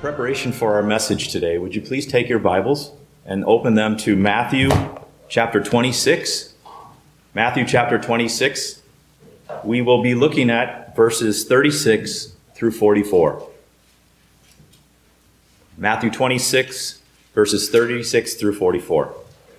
preparation for our message today, would you please take your Bibles and open them to Matthew chapter 26? Matthew chapter 26. We will be looking at verses 36 through 44. Matthew 26, verses 36 through 44.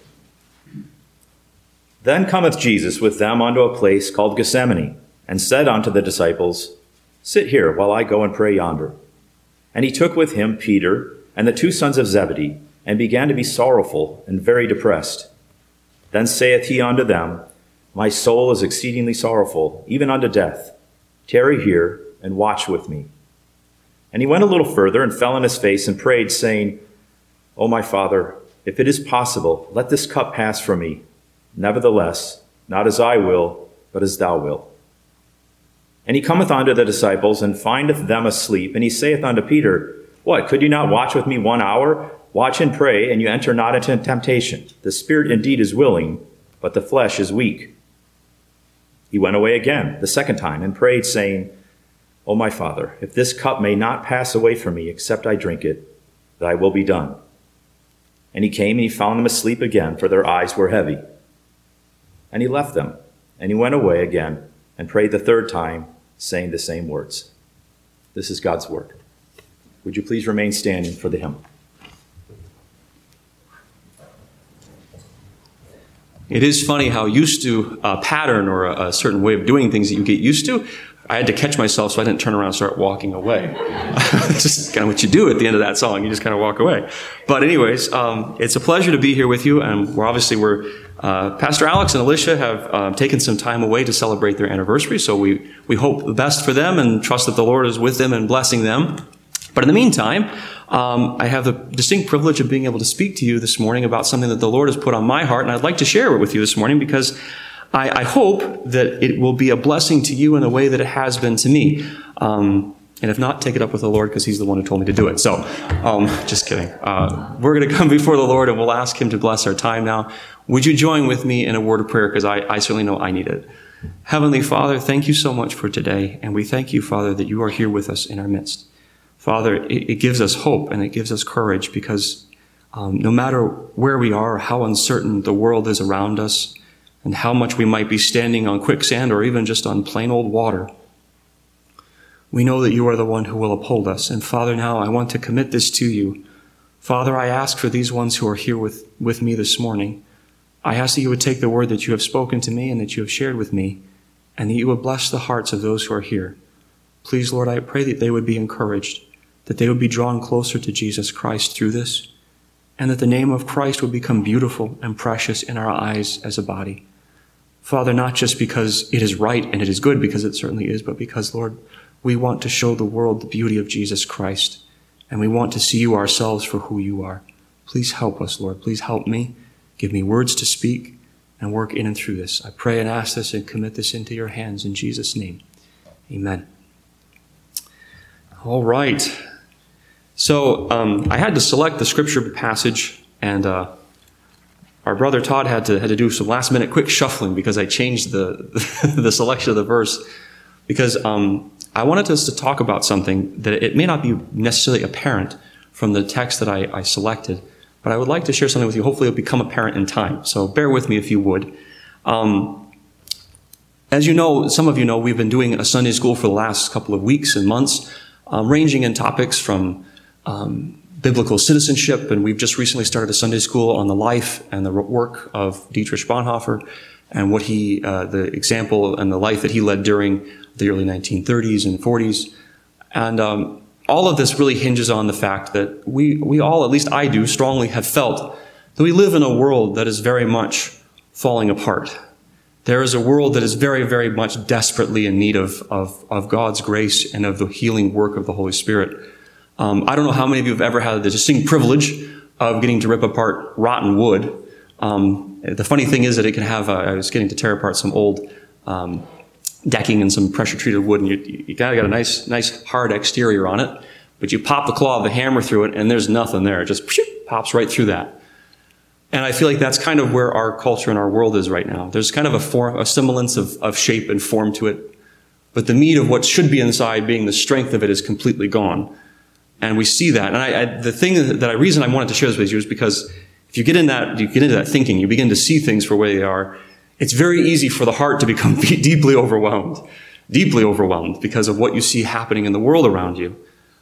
Then cometh Jesus with them unto a place called Gethsemane, and said unto the disciples, Sit here, while I go and pray yonder. And he took with him Peter and the two sons of Zebedee, and began to be sorrowful and very depressed. Then saith he unto them, My soul is exceedingly sorrowful, even unto death. Tarry here, and watch with me. And he went a little further, and fell on his face, and prayed, saying, O my Father, if it is possible, let this cup pass from me. Nevertheless, not as I will, but as thou wilt. And he cometh unto the disciples, and findeth them asleep. And he saith unto Peter, What, could you not watch with me 1 hour? Watch and pray, and you enter not into temptation. The spirit indeed is willing, but the flesh is weak. He went away again the second time, and prayed, saying, O my Father, if this cup may not pass away from me, except I drink it, thy will be done. And he came, and he found them asleep again, for their eyes were heavy. And he left them, and he went away again, and prayed the third time, saying the same words. This is God's word. Would you please remain standing for the hymn? It is funny how used to a pattern or a certain way of doing things that you get used to. I had to catch myself so I didn't turn around and start walking away. It's just kind of what you do at the end of that song. You just kind of walk away. But anyways, it's a pleasure to be here with you. And Pastor Alex and Alicia have taken some time away to celebrate their anniversary. So we hope the best for them and trust that the Lord is with them and blessing them. But in the meantime, I have the distinct privilege of being able to speak to you this morning about something that the Lord has put on my heart. And I'd like to share it with you this morning because I hope that it will be a blessing to you in the way that it has been to me. And if not, take it up with the Lord because he's the one who told me to do it. So, just kidding. We're going to come before the Lord and we'll ask him to bless our time now. Would you join with me in a word of prayer because I certainly know I need it. Heavenly Father, thank you so much for today. And we thank you, Father, that you are here with us in our midst. Father, it gives us hope and it gives us courage because no matter where we are, how uncertain the world is around us, and how much we might be standing on quicksand or even just on plain old water, we know that you are the one who will uphold us. And Father, now I want to commit this to you. Father, I ask for these ones who are here with me this morning. I ask that you would take the word that you have spoken to me and that you have shared with me, and that you would bless the hearts of those who are here. Please, Lord, I pray that they would be encouraged, that they would be drawn closer to Jesus Christ through this, and that the name of Christ would become beautiful and precious in our eyes as a body. Father, not just because it is right and it is good, because it certainly is, but because, Lord, we want to show the world the beauty of Jesus Christ, and we want to see you ourselves for who you are. Please help us, Lord. Please help me. Give me words to speak and work in and through this. I pray and ask this and commit this into your hands in Jesus' name. Amen. All right. So I had to select the scripture passage, and our brother Todd had to do some last-minute quick shuffling because I changed the selection of the verse because I wanted us to talk about something that it may not be necessarily apparent from the text that I selected, but I would like to share something with you. Hopefully it'll become apparent in time. So bear with me if you would. As you know, some of you know, we've been doing a Sunday school for the last couple of weeks and months, ranging in topics from biblical citizenship, and we've just recently started a Sunday school on the life and the work of Dietrich Bonhoeffer and what the example and the life that he led during the early 1930s and 40s. And all of this really hinges on the fact that we all, at least I do, strongly have felt that we live in a world that is very much falling apart. There is a world that is very, very much desperately in need of God's grace and of the healing work of the Holy Spirit. I don't know how many of you have ever had the distinct privilege of getting to rip apart rotten wood. The funny thing is that it can have, I was getting to tear apart some old decking and some pressure-treated wood, and you kind of got a nice hard exterior on it, but you pop the claw of the hammer through it, and there's nothing there. It just pops right through that. And I feel like that's kind of where our culture and our world is right now. There's kind of a semblance of shape and form to it, but the meat of what should be inside, being the strength of it, is completely gone. And we see that. And the reason I wanted to share this with you is because if you get into that thinking, you begin to see things for where they are, it's very easy for the heart to become deeply overwhelmed because of what you see happening in the world around you.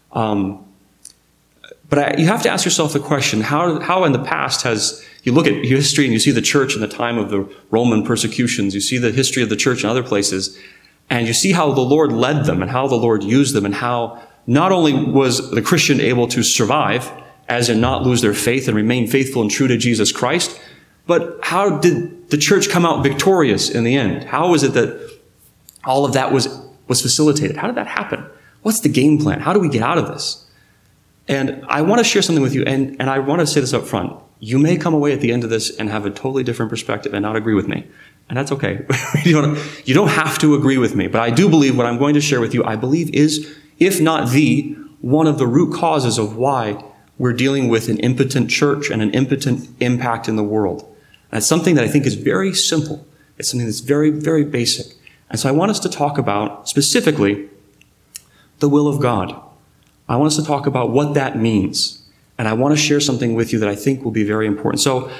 But you have to ask yourself the question, how in the past you look at history and you see the church in the time of the Roman persecutions, you see the history of the church in other places, and you see how the Lord led them and how the Lord used them and how not only was the Christian able to survive, as in not lose their faith and remain faithful and true to Jesus Christ, but how did the church come out victorious in the end? How was it that all of that was facilitated? How did that happen? What's the game plan? How do we get out of this? And I want to share something with you, and I want to say this up front. You may come away at the end of this and have a totally different perspective and not agree with me. And that's okay. You don't have to agree with me. But I do believe what I'm going to share with you, I believe is, if not one of the root causes of why we're dealing with an impotent church and an impotent impact in the world. And it's something that I think is very simple. It's something that's very, very basic. And so I want us to talk about, specifically, the will of God. I want us to talk about what that means. And I want to share something with you that I think will be very important. So,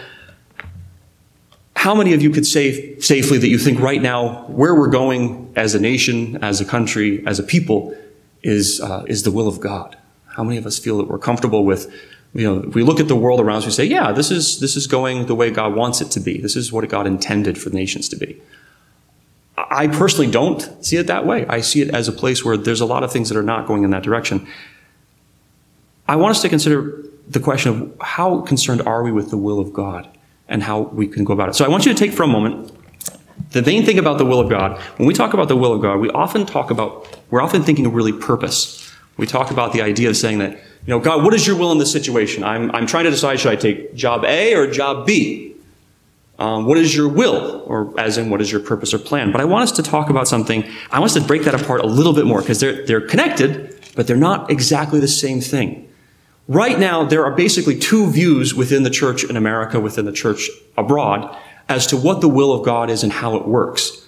how many of you could say safely that you think right now where we're going as a nation, as a country, as a people is the will of God? How many of us feel that we're comfortable with, if we look at the world around us, we say, yeah, this is going the way God wants it to be. This is what God intended for the nations to be. I personally don't see it that way. I see it as a place where there's a lot of things that are not going in that direction. I want us to consider the question of how concerned are we with the will of God and how we can go about it. So I want you to take for a moment the main thing about the will of God. When we talk about the will of God, we're often thinking of really purpose. We talk about the idea of saying that, God, what is your will in this situation? I'm trying to decide, should I take job A or job B? What is your will? Or as in, what is your purpose or plan? But I want us to talk about something. I want us to break that apart a little bit more because they're connected, but they're not exactly the same thing. Right now, there are basically two views within the church in America, within the church abroad, as to what the will of God is and how it works.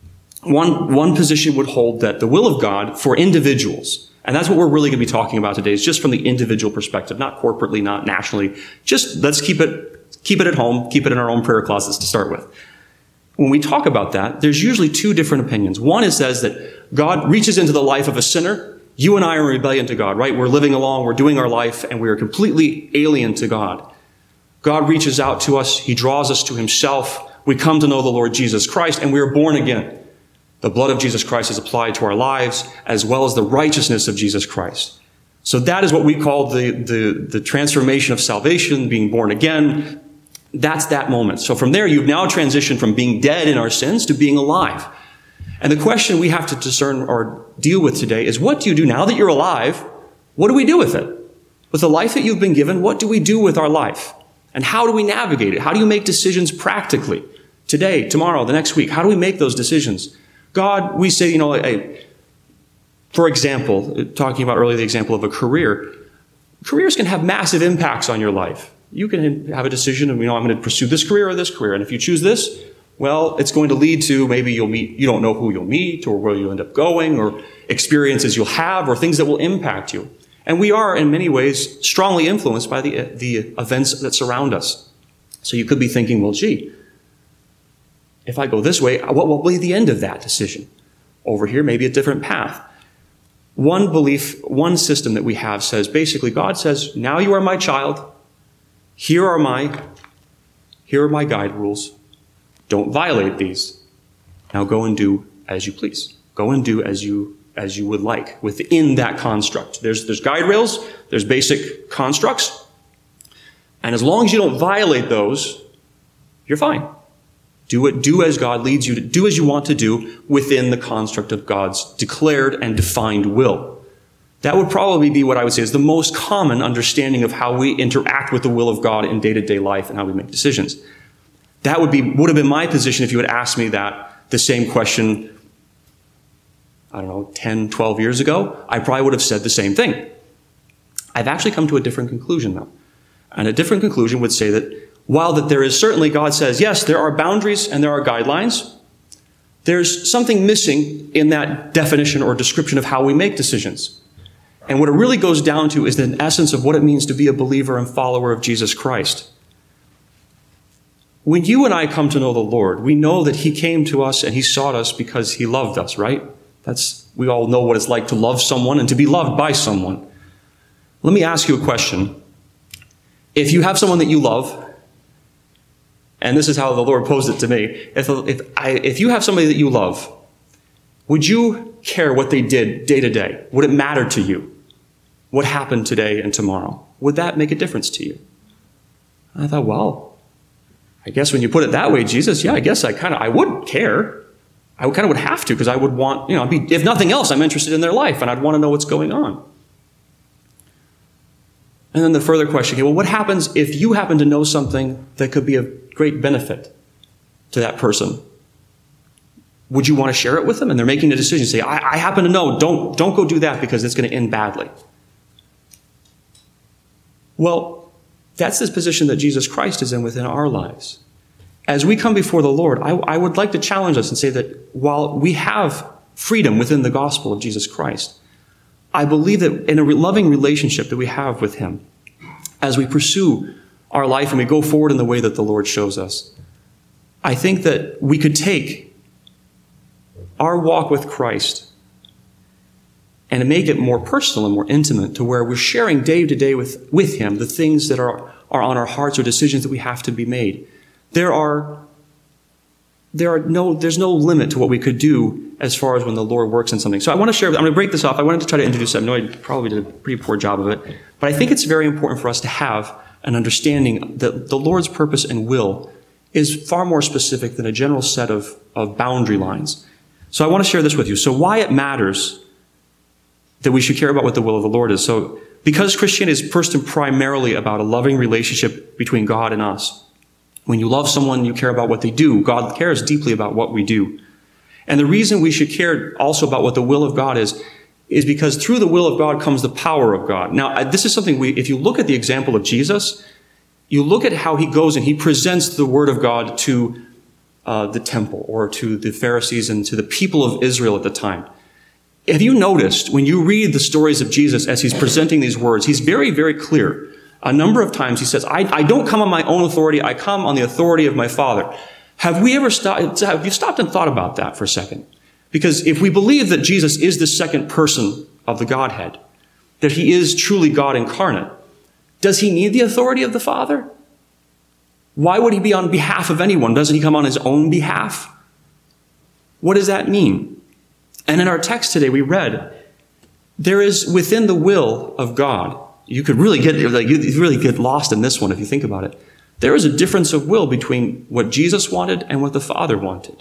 One position would hold that the will of God for individuals, and that's what we're really going to be talking about today, is just from the individual perspective, not corporately, not nationally. Just let's keep it at home, keep it in our own prayer closets to start with. When we talk about that, there's usually two different opinions. One says that God reaches into the life of a sinner. You and I are in rebellion to God, right? We're living along, we're doing our life, and we are completely alien to God. God reaches out to us. He draws us to himself. We come to know the Lord Jesus Christ, and we are born again. The blood of Jesus Christ is applied to our lives, as well as the righteousness of Jesus Christ. So that is what we call the transformation of salvation, being born again. That's that moment. So from there, you've now transitioned from being dead in our sins to being alive. And the question we have to discern or deal with today is, what do you do now that you're alive? What do we do with it? With the life that you've been given, what do we do with our life? And how do we navigate it? How do you make decisions practically? Today, tomorrow, the next week, how do we make those decisions? God, we say, for example, talking about earlier the example of a career, careers can have massive impacts on your life. You can have a decision of, I'm going to pursue this career or this career. And if you choose this, well, it's going to lead to maybe you don't know who you'll meet or where you'll end up going or experiences you'll have or things that will impact you. And we are, in many ways, strongly influenced by the events that surround us. So you could be thinking, well, gee, if I go this way, what will be the end of that decision? Over here, maybe a different path. One belief, one system that we have says, basically, God says, now you are my child. Here are my guide rules. Don't violate these. Now go and do as you please. Go and do as you would like within that construct. There's guide rails, there's basic constructs, and as long as you don't violate those, you're fine. Do as God leads you to do, as you want to do within the construct of God's declared and defined will. That would probably be what I would say is the most common understanding of how we interact with the will of God in day-to-day life and how we make decisions. That would have been my position if you had asked me the same question, 10, 12 years ago. I probably would have said the same thing. I've actually come to a different conclusion, though. And a different conclusion would say that while that there is certainly, God says, yes, there are boundaries and there are guidelines, there's something missing in that definition or description of how we make decisions. And what it really goes down to is the essence of what it means to be a believer and follower of Jesus Christ. When you and I come to know the Lord, we know that he came to us and he sought us because he loved us, right? We all know what it's like to love someone and to be loved by someone. Let me ask you a question. If you have someone that you love, and this is how the Lord posed it to me, if you have somebody that you love, would you care what they did day to day? Would it matter to you what happened today and tomorrow? Would that make a difference to you? And I thought, well, I guess when you put it that way, Jesus, yeah, I guess I would care. I kind of would have to, because I would want, if nothing else, I'm interested in their life and I'd want to know what's going on. And then the further question, okay, well, what happens if you happen to know something that could be of great benefit to that person? Would you want to share it with them? And they're making a decision, say, I happen to know, don't go do that because it's going to end badly. Well, that's this position that Jesus Christ is in within our lives. As we come before the Lord, I would like to challenge us and say that while we have freedom within the gospel of Jesus Christ, I believe that in a loving relationship that we have with him, as we pursue our life and we go forward in the way that the Lord shows us, I think that we could take our walk with Christ and make it more personal and more intimate, to where we're sharing day to day with him the things that are on our hearts or decisions that we have to be made. There's no limit to what we could do as far as when the Lord works in something. So I want to share, I'm going to break this off. I wanted to try to introduce it. I know I probably did a pretty poor job of it, but I think it's very important for us to have an understanding that the Lord's purpose and will is far more specific than a general set of boundary lines. So I want to share this with you. So why it matters that we should care about what the will of the Lord is. So because Christianity is first and primarily about a loving relationship between God and us. When you love someone, you care about what they do. God cares deeply about what we do. And the reason we should care also about what the will of God is because through the will of God comes the power of God. Now, this is something if you look at the example of Jesus, you look at how he goes and he presents the word of God to the temple or to the Pharisees and to the people of Israel at the time. Have you noticed when you read the stories of Jesus as he's presenting these words, he's very, very clear. A number of times he says, I don't come on my own authority, I come on the authority of my Father. Have you stopped and thought about that for a second? Because if we believe that Jesus is the second person of the Godhead, that he is truly God incarnate, does he need the authority of the Father? Why would he be on behalf of anyone? Doesn't he come on his own behalf? What does that mean? And in our text today, we read, there is within the will of God, you really get lost in this one if you think about it. There is a difference of will between what Jesus wanted and what the Father wanted.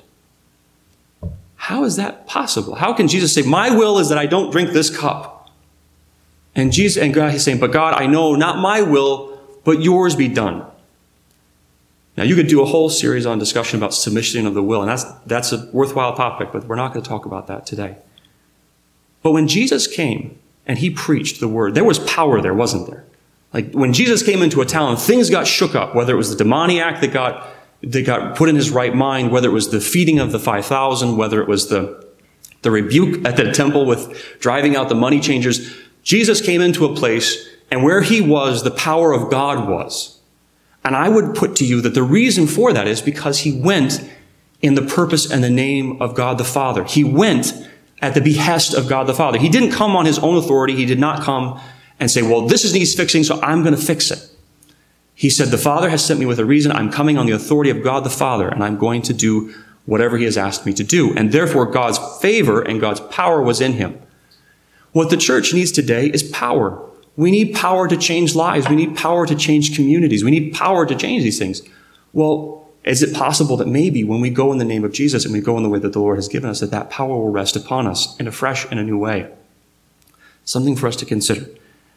How is that possible? How can Jesus say, my will is that I don't drink this cup? And God, he's saying, but God, I know not my will, but yours be done. Now, you could do a whole series on discussion about submission of the will, and that's a worthwhile topic, but we're not going to talk about that today. But when Jesus came and he preached the word, there was power there, wasn't there? Like when Jesus came into a town, things got shook up, whether it was the demoniac that got put in his right mind, whether it was the feeding of the 5,000, whether it was the rebuke at the temple with driving out the money changers. Jesus came into a place, and where he was, the power of God was. And I would put to you that the reason for that is because he went in the purpose and the name of God the Father. He went at the behest of God the Father. He didn't come on his own authority. He did not come and say, well, this needs fixing, so I'm going to fix it. He said, the Father has sent me with a reason. I'm coming on the authority of God the Father, and I'm going to do whatever he has asked me to do. And therefore, God's favor and God's power was in him. What the church needs today is power. We need power to change lives. We need power to change communities. We need power to change these things. Well, is it possible that maybe when we go in the name of Jesus and we go in the way that the Lord has given us, that power will rest upon us in a fresh and a new way? Something for us to consider.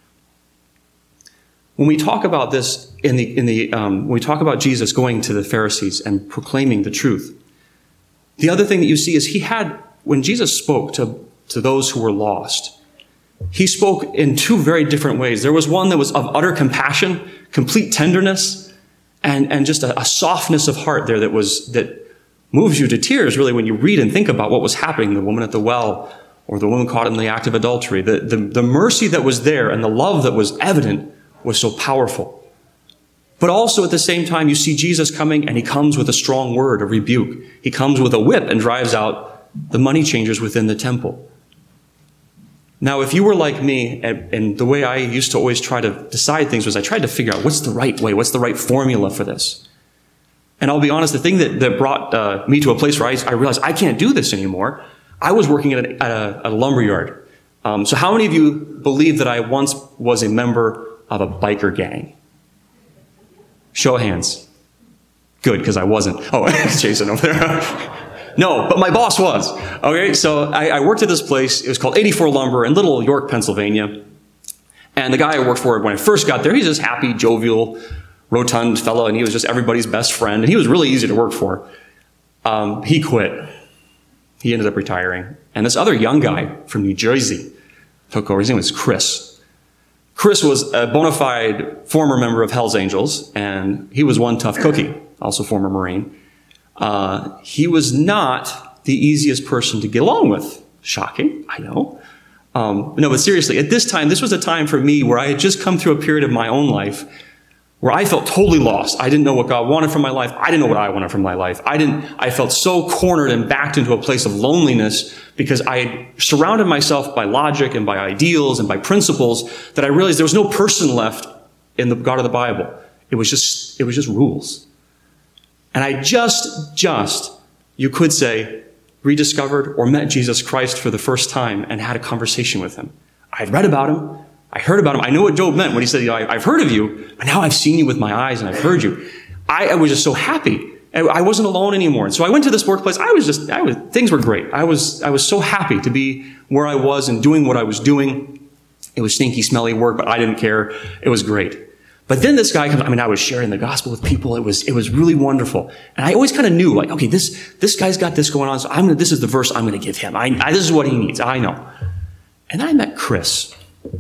When we talk about this when we talk about Jesus going to the Pharisees and proclaiming the truth, the other thing that you see is when Jesus spoke to those who were lost, he spoke in two very different ways. There was one that was of utter compassion, complete tenderness, and just a softness of heart there that moves you to tears, really, when you read and think about what was happening, the woman at the well, or the woman caught in the act of adultery. The mercy that was there and the love that was evident was so powerful. But also at the same time, you see Jesus coming, and he comes with a strong word, a rebuke. He comes with a whip and drives out the money changers within the temple. Now, if you were like me, and the way I used to always try to decide things was I tried to figure out what's the right way, what's the right formula for this. And I'll be honest, the thing that brought me to a place where I realized I can't do this anymore, I was working at a lumber yard. So how many of you believe that I once was a member of a biker gang? Show of hands. Good, because I wasn't. Oh, Jason over there. No, but my boss was. Okay, so I worked at this place. It was called 84 Lumber in Little York, Pennsylvania. And the guy I worked for when I first got there, he's just happy, jovial, rotund fellow, and he was just everybody's best friend. And he was really easy to work for. He quit. He ended up retiring. And this other young guy from New Jersey took over. His name was Chris. Chris was a bona fide former member of Hell's Angels, and he was one tough cookie, also former Marine. He was not the easiest person to get along with. Shocking, I know. No, but seriously, at this time, this was a time for me where I had just come through a period of my own life where I felt totally lost. I didn't know what God wanted from my life. I didn't know what I wanted from my life. I felt so cornered and backed into a place of loneliness because I had surrounded myself by logic and by ideals and by principles that I realized there was no person left in the God of the Bible. It was just rules. And I just, you could say, rediscovered or met Jesus Christ for the first time and had a conversation with him. I had read about him. I heard about him. I know what Job meant when he said, I've heard of you, but now I've seen you with my eyes and I've heard you. I was just so happy. I wasn't alone anymore. And so I went to this workplace. Things were great. I was so happy to be where I was and doing what I was doing. It was stinky, smelly work, but I didn't care. It was great. But then this guy comes, I was sharing the gospel with people. It was really wonderful. And I always kind of knew, okay, this guy's got this going on, so this is the verse I'm going to give him. This is what he needs. I know. And then I met Chris.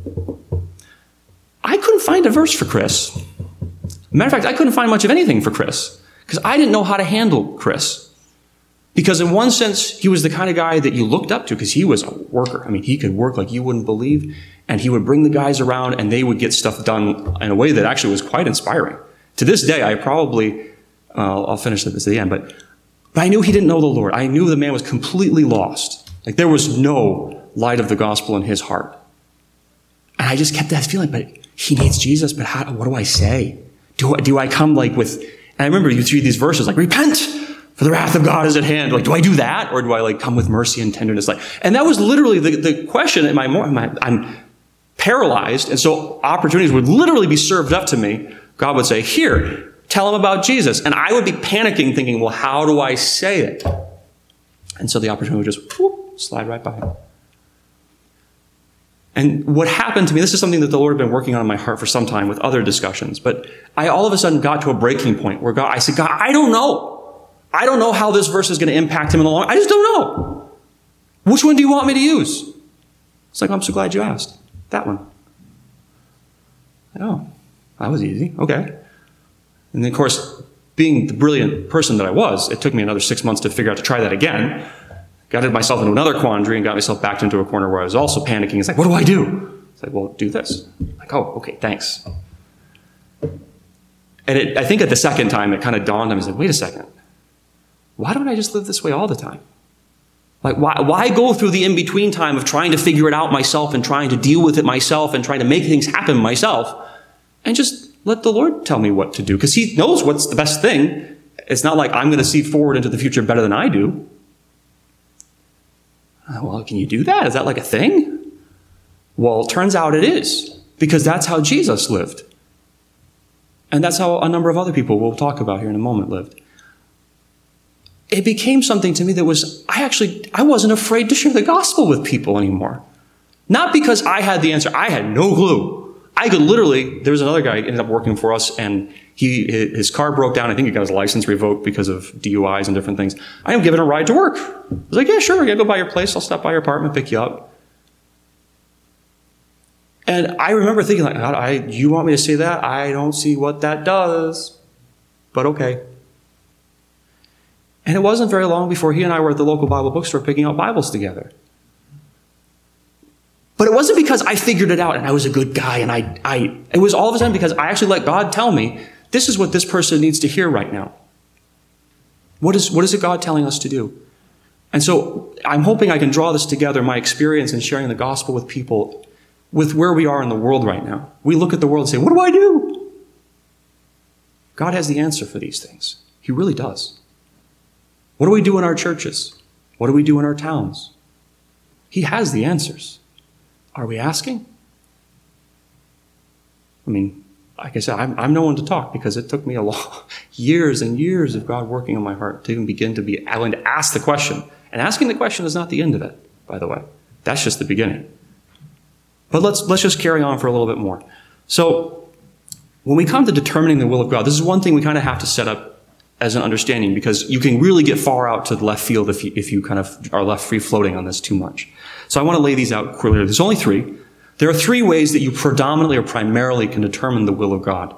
I couldn't find a verse for Chris. Matter of fact, I couldn't find much of anything for Chris because I didn't know how to handle Chris. Because in one sense, he was the kind of guy that you looked up to because he was a worker. He could work like you wouldn't believe. And he would bring the guys around and they would get stuff done in a way that actually was quite inspiring. To this day, I'll finish this at the end, but I knew he didn't know the Lord. I knew the man was completely lost. There was no light of the gospel in his heart. And I just kept that feeling, but he needs Jesus, but what do I say? Do I come with, and I remember you read these verses repent, for the wrath of God is at hand. Do I do that? Or do I come with mercy and tenderness? And that was literally the question in I'm paralyzed. And so opportunities would literally be served up to me. God would say, here, tell him about Jesus. And I would be panicking thinking, well, how do I say it? And so the opportunity would just slide right by. And what happened to me, this is something that the Lord had been working on in my heart for some time with other discussions, but I all of a sudden got to a breaking point where I said, God, I don't know. I don't know how this verse is going to impact him in the long run. I just don't know. Which one do you want me to use? It's I'm so glad you asked. That one. Oh, that was easy. Okay. And then, of course, being the brilliant person that I was, it took me another 6 months to figure out to try that again. Got myself into another quandary and got myself backed into a corner where I was also panicking. It's what do I do? It's well, do this. Oh, okay, thanks. And I think at the second time, it kind of dawned on me, wait a second. Why don't I just live this way all the time? Why go through the in-between time of trying to figure it out myself and trying to deal with it myself and trying to make things happen myself and just let the Lord tell me what to do? Because he knows what's the best thing. It's not I'm going to see forward into the future better than I do. Well, can you do that? Is that a thing? Well, it turns out it is, because that's how Jesus lived. And that's how a number of other people we'll talk about here in a moment lived. It became something to me that was, I wasn't afraid to share the gospel with people anymore. Not because I had the answer. I had no clue. I could literally, there was another guy who ended up working for us, and his car broke down. I think he got his license revoked because of DUIs and different things. I am giving him a ride to work. I was yeah, sure, I gotta go by your place. I'll stop by your apartment, pick you up. And I remember thinking, God, you want me to say that? I don't see what that does, but okay. And it wasn't very long before he and I were at the local Bible bookstore picking out Bibles together. But it wasn't because I figured it out and I was a good guy, and it was all of a sudden because I actually let God tell me, this is what this person needs to hear right now. What is it God telling us to do? And so I'm hoping I can draw this together, my experience in sharing the gospel with people, with where we are in the world right now. We look at the world and say, what do I do? God has the answer for these things. He really does. What do we do in our churches? What do we do in our towns? He has the answers. Are we asking? I mean, like I said, I'm no one to talk because it took me years and years of God working on my heart to even begin to be willing to ask the question. And asking the question is not the end of it, by the way. That's just the beginning. But let's just carry on for a little bit more. So when we come to determining the will of God, this is one thing we kind of have to set up as an understanding, because you can really get far out to the left field if you kind of are left free floating on this too much. So I want to lay these out clearly. There's only three. There are three ways that you predominantly or primarily can determine the will of God.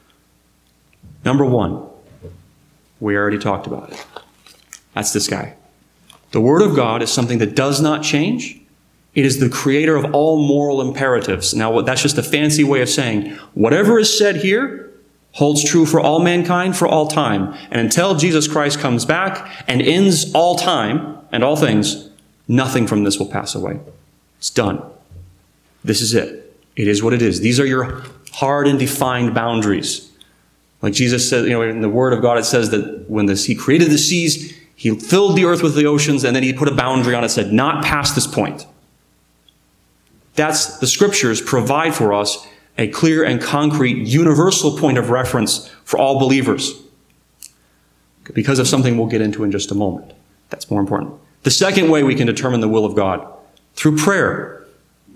Number one, we already talked about it. That's this guy. The Word of God is something that does not change. It is the creator of all moral imperatives. Now, that's just a fancy way of saying whatever is said here holds true for all mankind for all time. And until Jesus Christ comes back and ends all time and all things, nothing from this will pass away. It's done. This is it. It is what it is. These are your hard and defined boundaries. Like Jesus said, in the Word of God, it says that when He created the seas, He filled the earth with the oceans, and then He put a boundary on it, said, not past this point. That's the Scriptures provide for us a clear and concrete universal point of reference for all believers. Because of something we'll get into in just a moment. That's more important. The second way we can determine the will of God, through prayer.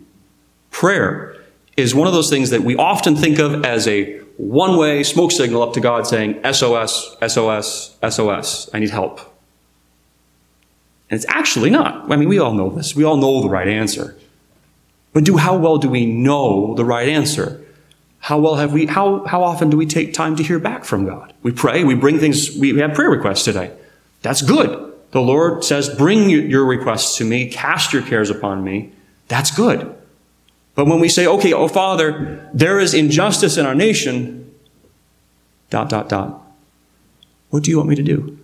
Prayer is one of those things that we often think of as a one-way smoke signal up to God saying, SOS, SOS, SOS, I need help. And it's actually not. I mean, we all know this. We all know the right answer. But how well do we know the right answer? How often do we take time to hear back from God? We pray, we bring things, we have prayer requests today. That's good. The Lord says, bring your requests to me, cast your cares upon me. That's good. But when we say, okay, oh Father, there is injustice in our nation, ... What do you want me to do?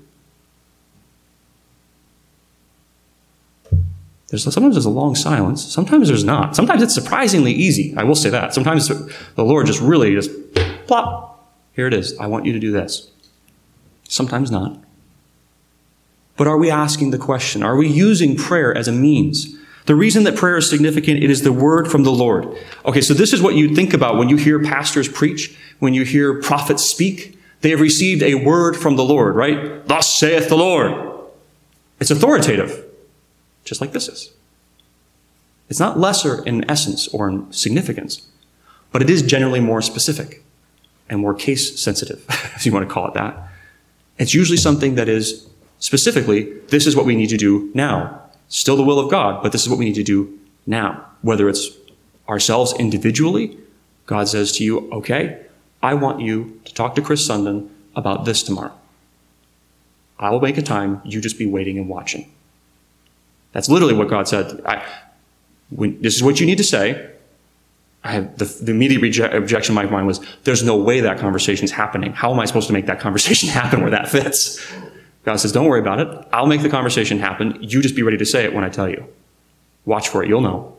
Sometimes there's a long silence. Sometimes there's not. Sometimes it's surprisingly easy. I will say that. Sometimes the Lord just plop. Here it is. I want you to do this. Sometimes not. But are we asking the question? Are we using prayer as a means? The reason that prayer is significant, it is the word from the Lord. Okay, so this is what you think about when you hear pastors preach, when you hear prophets speak. They have received a word from the Lord, right? Thus saith the Lord. It's authoritative. Just like this is. It's not lesser in essence or in significance, but it is generally more specific and more case sensitive, if you want to call it that. It's usually something that is specifically, this is what we need to do now. Still the will of God, but this is what we need to do now. Whether it's ourselves individually, God says to you, okay, I want you to talk to Chris Sundin about this tomorrow. I will make a time, you just be waiting and watching. That's literally what God said. This is what you need to say. I have the immediate objection in my mind was, there's no way that conversation is happening. How am I supposed to make that conversation happen where that fits? God says, don't worry about it. I'll make the conversation happen. You just be ready to say it when I tell you. Watch for it. You'll know.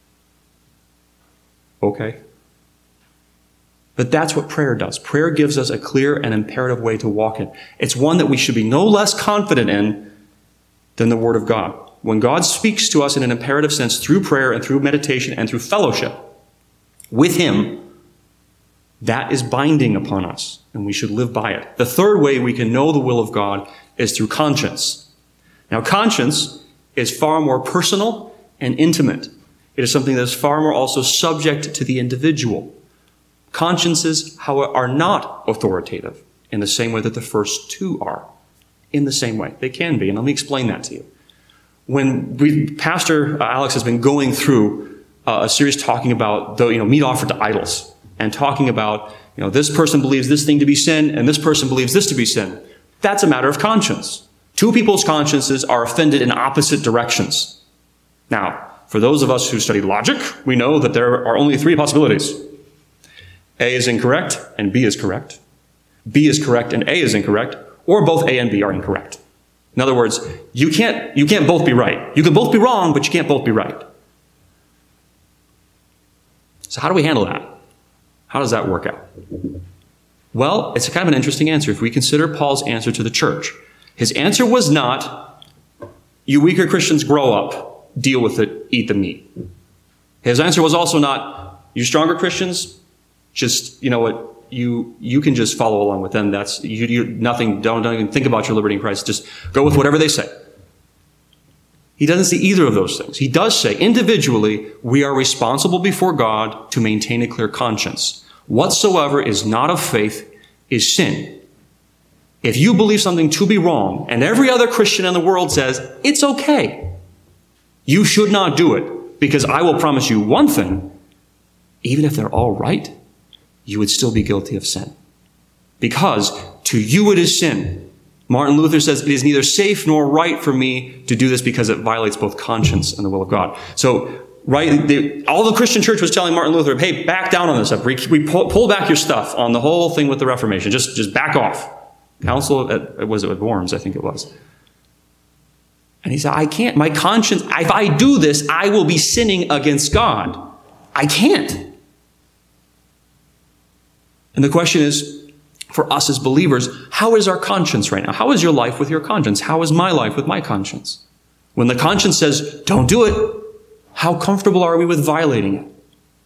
Okay. But that's what prayer does. Prayer gives us a clear and imperative way to walk in. It's one that we should be no less confident in than the Word of God. When God speaks to us in an imperative sense through prayer and through meditation and through fellowship with Him, that is binding upon us, and we should live by it. The third way we can know the will of God is through conscience. Now, conscience is far more personal and intimate. It is something that is far more also subject to the individual. Consciences, however, are not authoritative in the same way that the first two are. In the same way. They can be, and let me explain that to you. When Pastor Alex has been going through a series talking about the meat offered to idols, and talking about this person believes this thing to be sin, and this person believes this to be sin. That's a matter of conscience. Two people's consciences are offended in opposite directions. Now, For those of us who study logic, we know that there are only three possibilities. A is incorrect and B is correct. B is correct and A is incorrect, or both A and B are incorrect. In other words, you can't both be right. You can both be wrong, but you can't both be right. So how do we handle that? How does that work out? Well, it's kind of an interesting answer if we consider Paul's answer to the church. His answer was not, you weaker Christians grow up, deal with it, eat the meat. His answer was also not, you stronger Christians, just, you know what, you can just follow along with them. That's, you nothing, don't even think about your liberty in Christ. Just go with whatever they say. He doesn't say either of those things. He does say, individually, we are responsible before God to maintain a clear conscience. Whatsoever is not of faith is sin. If you believe something to be wrong, and every other Christian in the world says, it's okay, you should not do it, because I will promise you one thing, even if they're all right, you would still be guilty of sin. Because to you it is sin. Martin Luther says, it is neither safe nor right for me to do this because it violates both conscience and the will of God. So, all the Christian church was telling Martin Luther, hey, back down on this stuff. Pull back your stuff on the whole thing with the Reformation. Just back off. Council at Worms, I think it was. And he said, I can't. My conscience, if I do this, I will be sinning against God. I can't. And the question is, for us as believers, how is our conscience right now? How is your life with your conscience? How is my life with my conscience? When the conscience says, don't do it, how comfortable are we with violating it?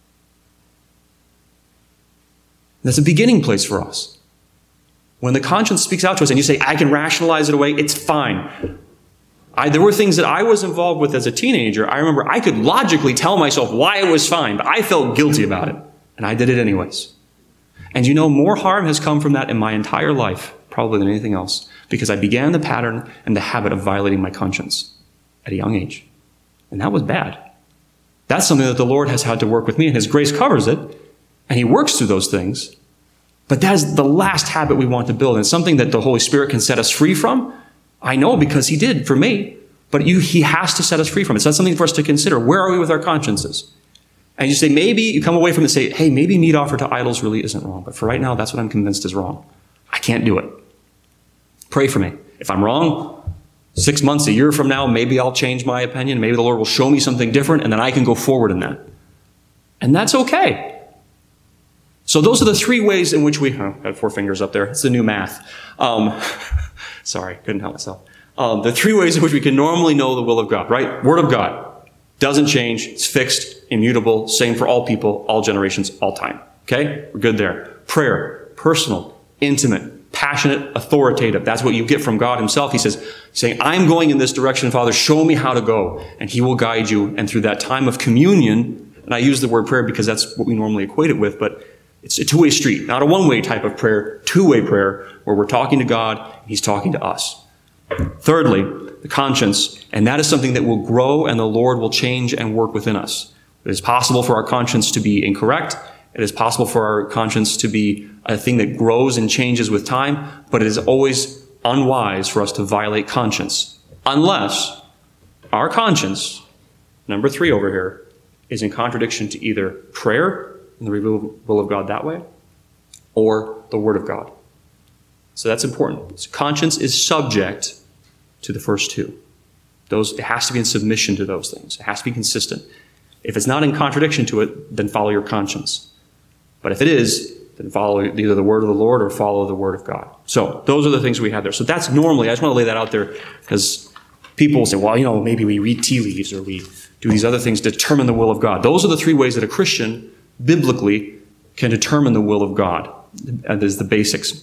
That's a beginning place for us. When the conscience speaks out to us and you say, I can rationalize it away, it's fine. There were things that I was involved with as a teenager. I remember I could logically tell myself why it was fine, but I felt guilty about it. And I did it anyways. And you know, more harm has come from that in my entire life, probably than anything else, because I began the pattern and the habit of violating my conscience at a young age. And that was bad. That's something that the Lord has had to work with me, and His grace covers it, and He works through those things. But that is the last habit we want to build, and something that the Holy Spirit can set us free from. I know because He did for me, but He has to set us free from it. So that's something for us to consider. Where are we with our consciences? And you say, maybe you come away from it and say, hey, maybe meat offered to idols really isn't wrong. But for right now, that's what I'm convinced is wrong. I can't do it. Pray for me. If I'm wrong, 6 months, a year from now, maybe I'll change my opinion. Maybe the Lord will show me something different, and then I can go forward in that. And that's okay. So those are the three ways in which I had 4 fingers up there. It's the new math. Sorry, couldn't help myself. The 3 ways in which we can normally know the will of God, right? Word of God. Doesn't change. It's fixed, immutable, same for all people, all generations, all time. Okay? We're good there. Prayer, personal, intimate, passionate, authoritative. That's what you get from God Himself. He says, saying, I'm going in this direction, Father, show me how to go. And He will guide you. And through that time of communion, and I use the word prayer because that's what we normally equate it with, but it's a two-way street, not a one-way type of prayer, two-way prayer, where we're talking to God, and He's talking to us. Thirdly, the conscience, and that is something that will grow and the Lord will change and work within us. It is possible for our conscience to be incorrect. It is possible for our conscience to be a thing that grows and changes with time, but it is always unwise for us to violate conscience, unless our conscience, number 3 over here, is in contradiction to either prayer and the revealed will of God that way, or the Word of God. So that's important. So conscience is subject to the first 2. It has to be in submission to those things. It has to be consistent. If it's not in contradiction to it, then follow your conscience. But if it is, then follow either the word of the Lord or follow the word of God. So those are the things we have there. So that's normally, I just want to lay that out there because people say, well, maybe we read tea leaves or we do these other things to determine the will of God. Those are the 3 ways that a Christian, biblically, can determine the will of God. That is the basics.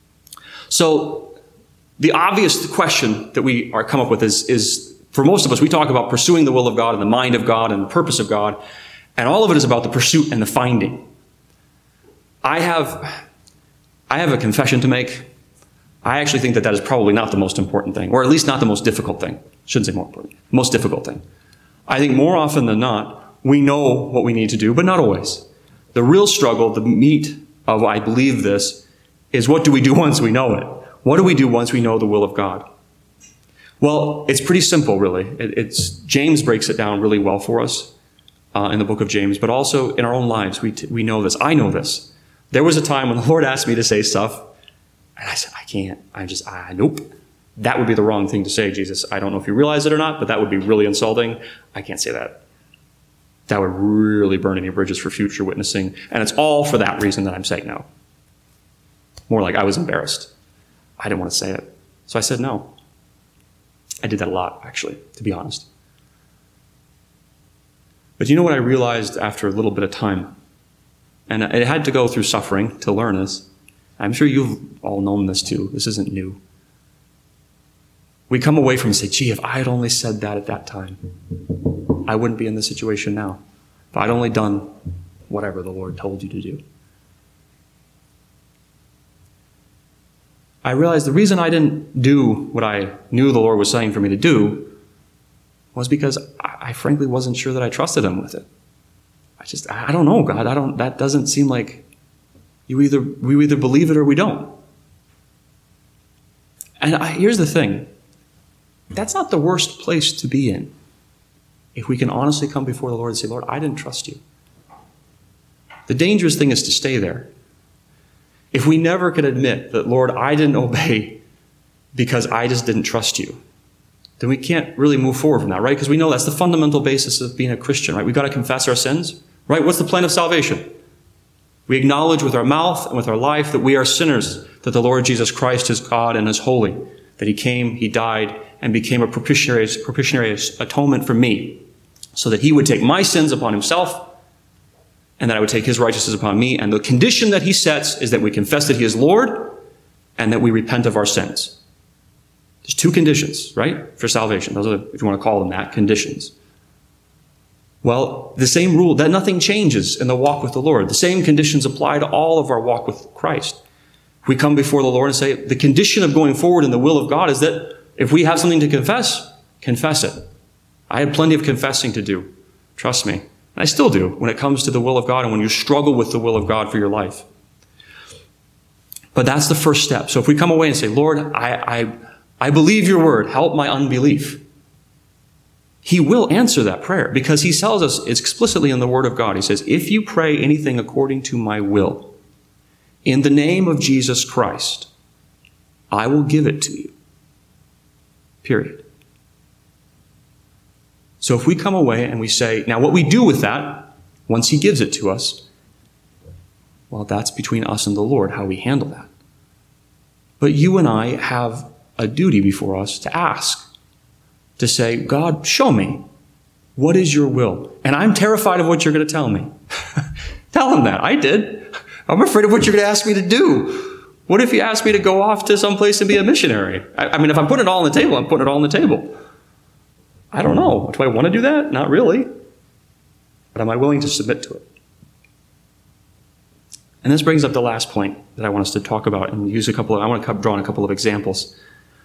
So the obvious question that we are come up with is for most of us, we talk about pursuing the will of God and the mind of God and the purpose of God, and all of it is about the pursuit and the finding. I have a confession to make. I actually think that is probably not the most important thing, or at least not the most difficult thing. Shouldn't say more important. Most difficult thing. I think more often than not, we know what we need to do, but not always. The real struggle, the meat of I believe this, is what do we do once we know it? What do we do once we know the will of God? Well, it's pretty simple, really. James breaks it down really well for us in the book of James, but also in our own lives. We know this. I know this. There was a time when the Lord asked me to say stuff, and I said, I can't. Nope. That would be the wrong thing to say, Jesus. I don't know if you realize it or not, but that would be really insulting. I can't say that. That would really burn any bridges for future witnessing. And it's all for that reason that I'm saying no. More like I was embarrassed. I didn't want to say it. So I said no. I did that a lot, actually, to be honest. But you know what I realized after a little bit of time? And it had to go through suffering to learn this. I'm sure you've all known this too. This isn't new. We come away from and say, gee, if I had only said that at that time, I wouldn't be in this situation now. If I'd only done whatever the Lord told you to do. I realized the reason I didn't do what I knew the Lord was saying for me to do was because I frankly wasn't sure that I trusted him with it. I don't know, God. That doesn't seem like we either believe it or we don't. And here's the thing. That's not the worst place to be in. If we can honestly come before the Lord and say, Lord, I didn't trust you. The dangerous thing is to stay there. If we never can admit that, Lord, I didn't obey because I just didn't trust you, then we can't really move forward from that, right? Because we know that's the fundamental basis of being a Christian, right? We've got to confess our sins, right? What's the plan of salvation? We acknowledge with our mouth and with our life that we are sinners, that the Lord Jesus Christ is God and is holy, that he came, he died, and became a propitiatory atonement for me, so that he would take my sins upon himself, and that I would take his righteousness upon me. And the condition that he sets is that we confess that he is Lord, and that we repent of our sins. There's two conditions, right, for salvation. Those are, if you want to call them that, conditions. Well, the same rule, that nothing changes in the walk with the Lord. The same conditions apply to all of our walk with Christ. We come before the Lord and say, the condition of going forward in the will of God is that if we have something to confess, confess it. I had plenty of confessing to do. Trust me. And I still do when it comes to the will of God and when you struggle with the will of God for your life. But that's the first step. So if we come away and say, Lord, I believe your word, help my unbelief. He will answer that prayer because he tells us explicitly in the word of God. He says, if you pray anything according to my will, in the name of Jesus Christ, I will give it to you. Period. So if we come away and we say, now what we do with that, once he gives it to us, well, that's between us and the Lord, how we handle that. But you and I have a duty before us to ask, to say, God, show me, what is your will? And I'm terrified of what you're going to tell me. Tell him that. I did. I'm afraid of what you're going to ask me to do. What if you ask me to go off to some place and be a missionary? I mean, if I'm putting it all on the table, I'm putting it all on the table. I don't know. Do I want to do that? Not really. But am I willing to submit to it? And this brings up the last point that I want us to talk about and I want to draw on a couple of examples.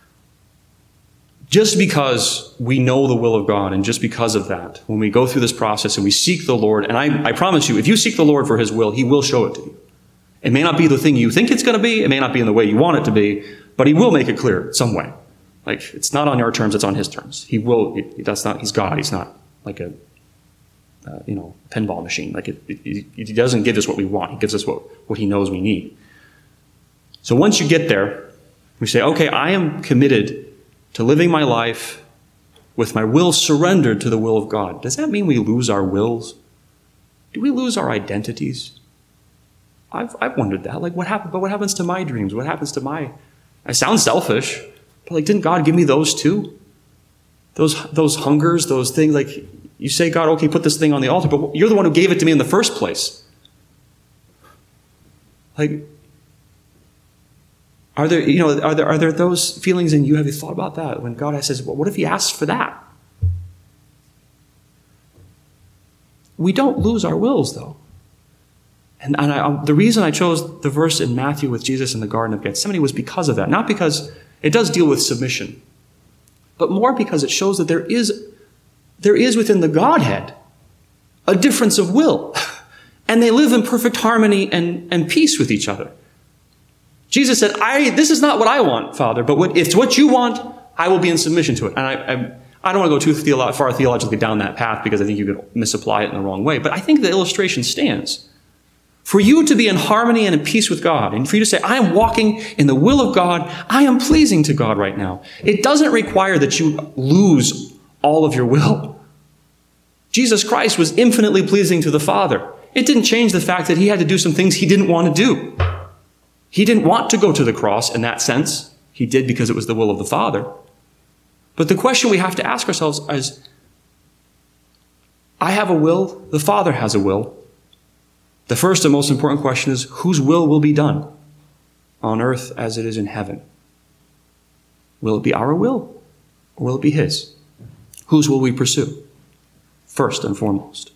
Just because we know the will of God and just because of that, when we go through this process and we seek the Lord, and I promise you, if you seek the Lord for his will, he will show it to you. It may not be the thing you think it's going to be. It may not be in the way you want it to be, but he will make it clear some way. Like, it's not on your terms, it's on his terms. He will, he's God. He's not like a, pinball machine. Like, he doesn't give us what we want. He gives us what he knows we need. So once you get there, we say, okay, I am committed to living my life with my will surrendered to the will of God. Does that mean we lose our wills? Do we lose our identities? I've wondered that. Like, what happens to my dreams? What happens to I sound selfish, but like, didn't God give me those too? Those hungers, those things, like, you say, God, okay, put this thing on the altar, but you're the one who gave it to me in the first place. Like, are there those feelings in you? Have you thought about that? When God says, well, what if he asks for that? We don't lose our wills, though. And the reason I chose the verse in Matthew with Jesus in the Garden of Gethsemane was because of that. Not because it does deal with submission, but more because it shows that there is within the Godhead a difference of will. And they live in perfect harmony and peace with each other. Jesus said, this is not what I want, Father, but it's what you want, I will be in submission to it. And I don't want to go too far theologically down that path because I think you could misapply it in the wrong way. But I think the illustration stands. For you to be in harmony and in peace with God, and for you to say, I am walking in the will of God, I am pleasing to God right now. It doesn't require that you lose all of your will. Jesus Christ was infinitely pleasing to the Father. It didn't change the fact that he had to do some things he didn't want to do. He didn't want to go to the cross in that sense. He did because it was the will of the Father. But the question we have to ask ourselves is, I have a will, the Father has a will. The first and most important question is, whose will be done on earth as it is in heaven? Will it be our will, or will it be his? Whose will we pursue? First and foremost.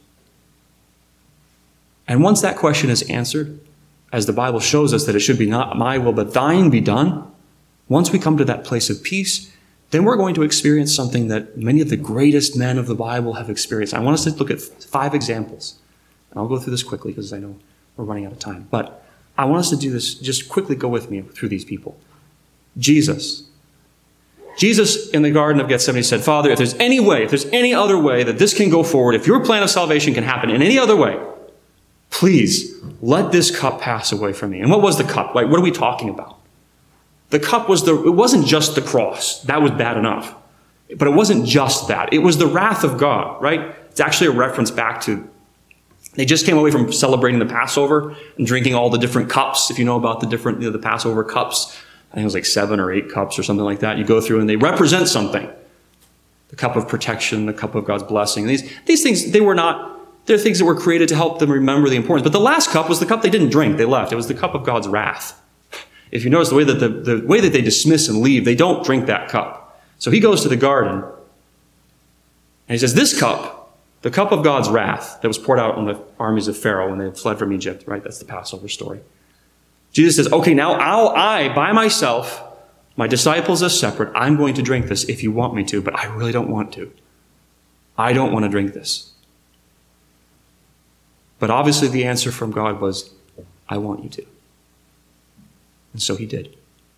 And once that question is answered, as the Bible shows us that it should be not my will, but thine be done, once we come to that place of peace, then we're going to experience something that many of the greatest men of the Bible have experienced. I want us to look at 5 examples. And I'll go through this quickly because I know we're running out of time. But I want us to do this, just quickly go with me through these people. Jesus in the Garden of Gethsemane said, Father, if there's any way, if there's any other way that this can go forward, if your plan of salvation can happen in any other way, please let this cup pass away from me. And what was the cup? Like, what are we talking about? The cup was it wasn't just the cross. That was bad enough. But it wasn't just that. It was the wrath of God, right? It's actually a reference back to, they just came away from celebrating the Passover and drinking all the different cups. If you know about the Passover cups, I think it was like 7 or 8 cups or something like that. You go through and they represent something. The cup of protection, the cup of God's blessing. These things, they're things that were created to help them remember the importance. But the last cup was the cup they didn't drink. They left. It was the cup of God's wrath. If you notice the way that they dismiss and leave, they don't drink that cup. So he goes to the garden and he says, this cup, the cup of God's wrath that was poured out on the armies of Pharaoh when they fled from Egypt, right? That's the Passover story. Jesus says, okay, now I, by myself, my disciples as separate, I'm going to drink this if you want me to, but I really don't want to. I don't want to drink this. But obviously the answer from God was, I want you to. And so he did.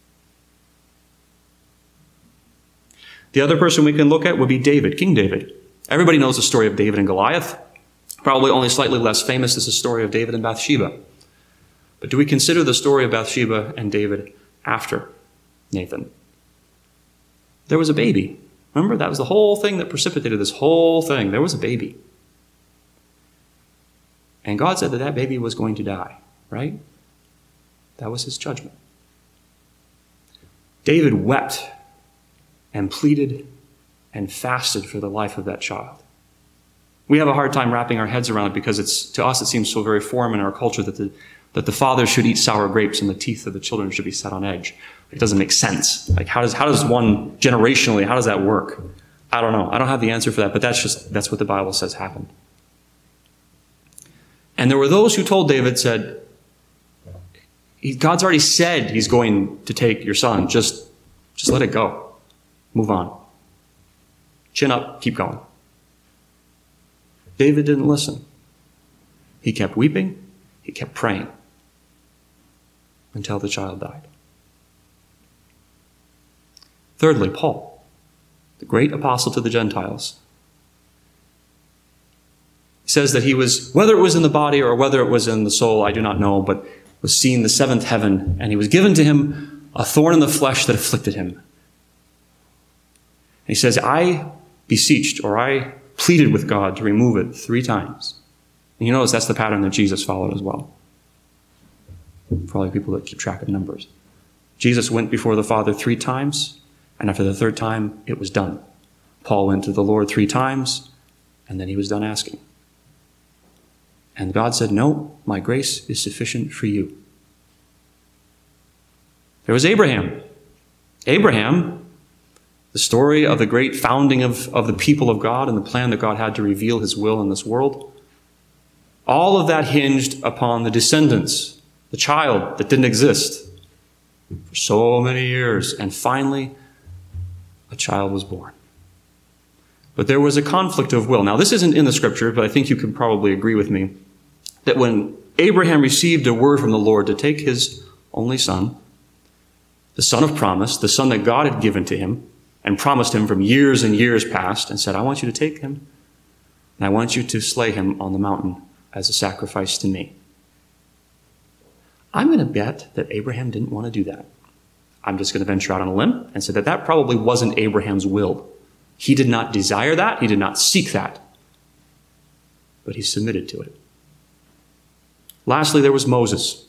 The other person we can look at would be David, King David. Everybody knows the story of David and Goliath. Probably only slightly less famous is the story of David and Bathsheba. But do we consider the story of Bathsheba and David after Nathan? There was a baby. Remember, that was the whole thing that precipitated this whole thing. There was a baby. And God said that baby was going to die, right? That was his judgment. David wept and pleaded and fasted for the life of that child. We have a hard time wrapping our heads around it because to us it seems so very foreign in our culture that the father should eat sour grapes and the teeth of the children should be set on edge. It doesn't make sense. Like how does one generationally, how does that work? I don't know. I don't have the answer for that, but that's what the Bible says happened. And there were those who told David, said, God's already said he's going to take your son. Just let it go. Move on. Chin up, keep going. David didn't listen. He kept weeping. He kept praying until the child died. Thirdly, Paul, the great apostle to the Gentiles. He says that he was, whether it was in the body or whether it was in the soul, I do not know, but was seen the 7th heaven, and he was given to him a thorn in the flesh that afflicted him. And he says, I beseeched, or I pleaded with God to remove it 3 times. And you notice that's the pattern that Jesus followed as well. For all the people that keep track of numbers. Jesus went before the Father 3 times, and after the 3rd time, it was done. Paul went to the Lord 3 times, and then he was done asking. And God said, no, my grace is sufficient for you. There was Abraham. Abraham, the story of the great founding of the people of God and the plan that God had to reveal his will in this world. All of that hinged upon the descendants, the child that didn't exist for so many years. And finally, a child was born. But there was a conflict of will. Now, this isn't in the scripture, but I think you can probably agree with me that when Abraham received a word from the Lord to take his only son, the son of promise, the son that God had given to him, and promised him from years and years past and said, I want you to take him and I want you to slay him on the mountain as a sacrifice to me. I'm going to bet that Abraham didn't want to do that. I'm just going to venture out on a limb and say that that probably wasn't Abraham's will. He did not desire that. He did not seek that. But he submitted to it. Lastly, there was Moses.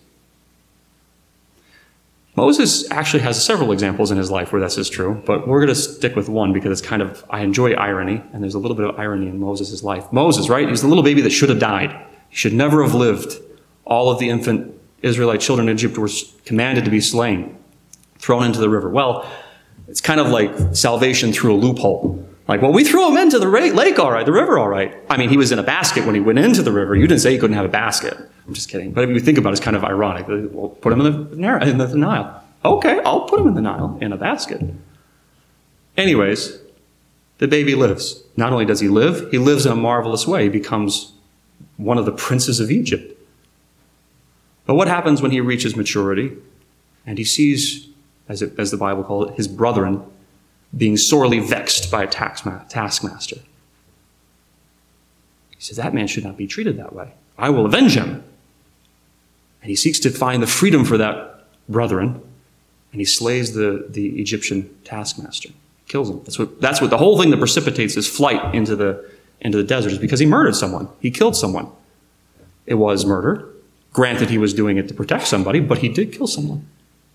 Moses actually has several examples in his life where this is true, but we're going to stick with one because it's I enjoy irony, and there's a little bit of irony in Moses' life. Moses, right? He's the little baby that should have died. He should never have lived. All of the infant Israelite children in Egypt were commanded to be slain, thrown into the river. Well, it's kind of like salvation through a loophole. Like, well, we threw him into the lake, all right, the river, all right. I mean, he was in a basket when he went into the river. You didn't say he couldn't have a basket. I'm just kidding. But if you think about it, it's kind of ironic. Well, put him in the Nile. Okay, I'll put him in the Nile in a basket. Anyways, the baby lives. Not only does he lives in a marvelous way. He becomes one of the princes of Egypt. But what happens when he reaches maturity and he sees, as the Bible calls it, his brethren being sorely vexed by a taskmaster? He says, that man should not be treated that way. I will avenge him. And he seeks to find the freedom for that brethren, and he slays the Egyptian taskmaster, kills him. That's what the whole thing that precipitates his flight into the desert is because he murdered someone. He killed someone. It was murder. Granted, he was doing it to protect somebody, but he did kill someone.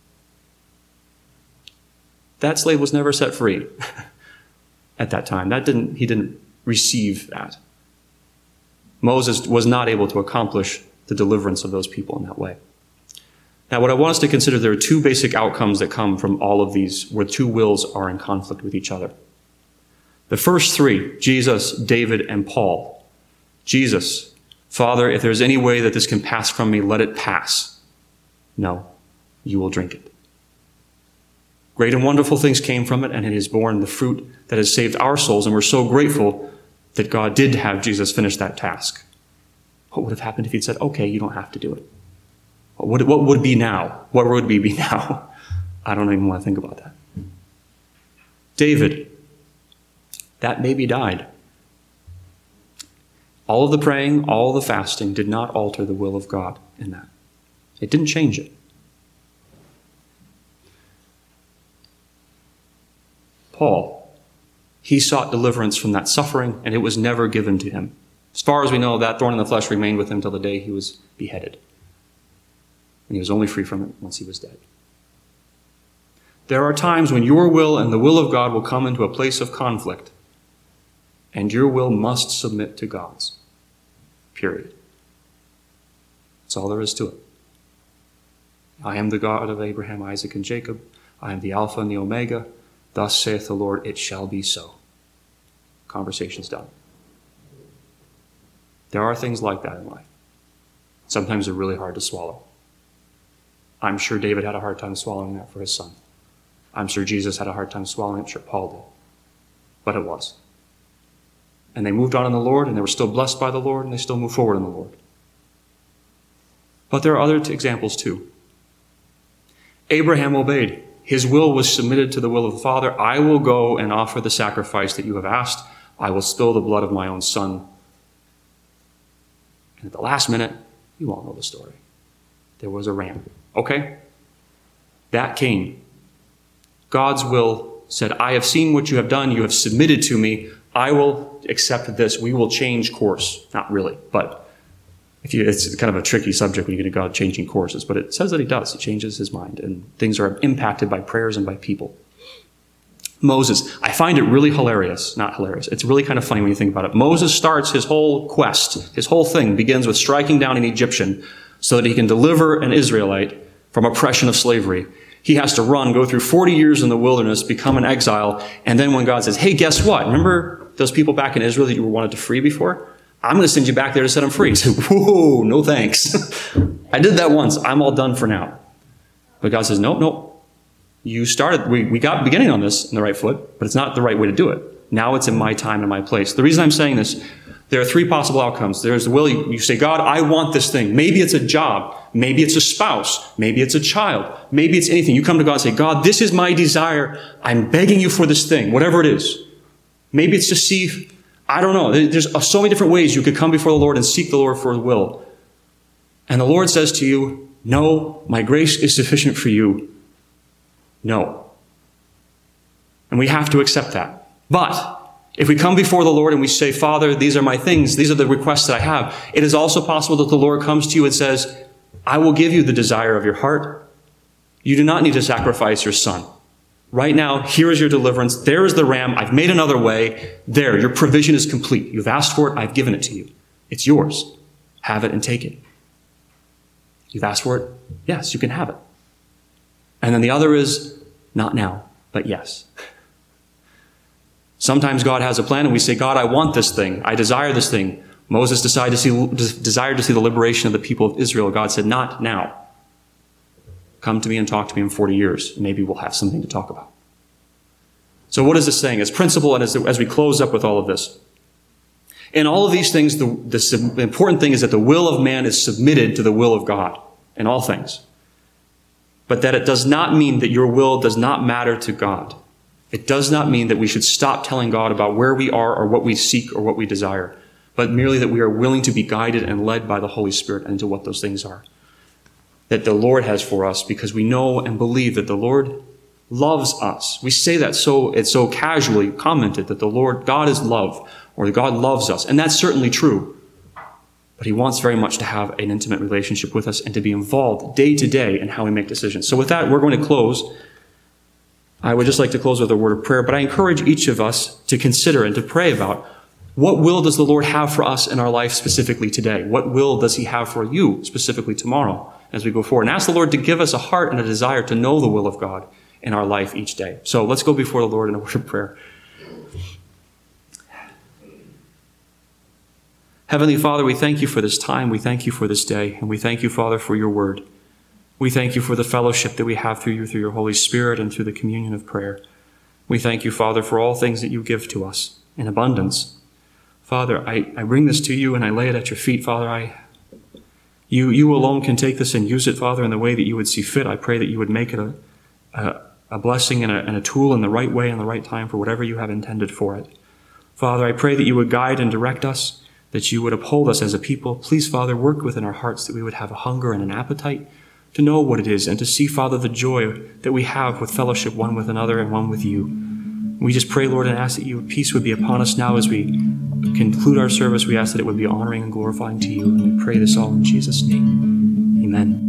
That slave was never set free at that time. He didn't receive that. Moses was not able to accomplish the deliverance of those people in that way. Now, what I want us to consider, there are two basic outcomes that come from all of these where two wills are in conflict with each other. The first three, Jesus, David, and Paul. Jesus, Father, if there's any way that this can pass from me, let it pass. No, you will drink it. Great and wonderful things came from it, and it has borne the fruit that has saved our souls, and we're so grateful that God did have Jesus finish that task. What would have happened if he'd said, okay, you don't have to do it? What would be now? What would be now? I don't even want to think about that. David, that baby died. All of the praying, all of the fasting did not alter the will of God in that. It didn't change it. Paul, he sought deliverance from that suffering, and it was never given to him. As far as we know, that thorn in the flesh remained with him till the day he was beheaded. And he was only free from it once he was dead. There are times when your will and the will of God will come into a place of conflict, and your will must submit to God's. Period. That's all there is to it. I am the God of Abraham, Isaac, and Jacob. I am the Alpha and the Omega. Thus saith the Lord, it shall be so. Conversation's done. There are things like that in life. Sometimes they're really hard to swallow. I'm sure David had a hard time swallowing that for his son. I'm sure Jesus had a hard time swallowing it. I'm sure Paul did. But it was. And they moved on in the Lord, and they were still blessed by the Lord, and they still moved forward in the Lord. But there are other examples too. Abraham obeyed. His will was submitted to the will of the Father. I will go and offer the sacrifice that you have asked. I will spill the blood of my own son. And at the last minute, you all know the story. There was a ram. Okay? That came. God's will said, I have seen what you have done. You have submitted to me. I will accept this. We will change course. Not really, but it's kind of a tricky subject when you get to God changing courses, but it says that he does. He changes his mind, and things are impacted by prayers and by people. Moses, I find it really hilarious. Not hilarious. It's really kind of funny when you think about it. Moses starts his whole quest. His whole thing begins with striking down an Egyptian so that he can deliver an Israelite from oppression of slavery. He has to go through 40 years in the wilderness, become an exile, and then when God says, hey, guess what? Remember those people back in Israel that you wanted to free before? I'm going to send you back there to set them free. So, whoa, no thanks. I did that once. I'm all done for now. But God says, no. You started, we got beginning on this in the right foot, but it's not the right way to do it. Now it's in my time and my place. The reason I'm saying this, There are three possible outcomes. There's the will. You say, God, I want this thing. Maybe it's a job. Maybe it's a spouse. Maybe it's a child. Maybe it's anything. You come to God and say, God, this is my desire. I'm begging you for this thing, whatever it is. Maybe it's to see, I don't know. There's so many different ways you could come before the Lord and seek the Lord for His will. And the Lord says to you, no, my grace is sufficient for you. No. And we have to accept that. But if we come before the Lord and we say, Father, these are my things, these are the requests that I have, it is also possible that the Lord comes to you and says, I will give you the desire of your heart. You do not need to sacrifice your son. Right now, here is your deliverance. There is the ram. I've made another way. There, your provision is complete. You've asked for it. I've given it to you. It's yours. Have it and take it. You've asked for it. Yes, you can have it. And then the other is, not now, but yes. Sometimes God has a plan and we say, God, I want this thing. I desire this thing. Moses desired to see the liberation of the people of Israel. God said, not now. Come to me and talk to me in 40 years. Maybe we'll have something to talk about. So what is this saying? As principle and as we close up with all of this. In all of these things, the important thing is that the will of man is submitted to the will of God in all things. But that it does not mean that your will does not matter to God. It does not mean that we should stop telling God about where we are or what we seek or what we desire, but merely that we are willing to be guided and led by the Holy Spirit into what those things are that the Lord has for us, because we know and believe that the Lord loves us. We say that it's so casually commented that God is love, or God loves us. And that's certainly true. But He wants very much to have an intimate relationship with us and to be involved day to day in how we make decisions. So with that, we're going to close. I would just like to close with a word of prayer, but I encourage each of us to consider and to pray about what will does the Lord have for us in our life specifically today? What will does He have for you specifically tomorrow as we go forward? And ask the Lord to give us a heart and a desire to know the will of God in our life each day. So let's go before the Lord in a word of prayer. Heavenly Father, we thank you for this time. We thank you for this day. And we thank you, Father, for your word. We thank you for the fellowship that we have through you, through your Holy Spirit, and through the communion of prayer. We thank you, Father, for all things that you give to us in abundance. Father, I bring this to you and I lay it at your feet, Father. You alone can take this and use it, Father, in the way that you would see fit. I pray that you would make it a blessing and a tool in the right way and the right time for whatever you have intended for it. Father, I pray that you would guide and direct us, that you would uphold us as a people. Please, Father, work within our hearts that we would have a hunger and an appetite to know what it is and to see, Father, the joy that we have with fellowship one with another and one with you. We just pray, Lord, and ask that your peace would be upon us now as we conclude our service. We ask that it would be honoring and glorifying to you. And we pray this all in Jesus' name. Amen.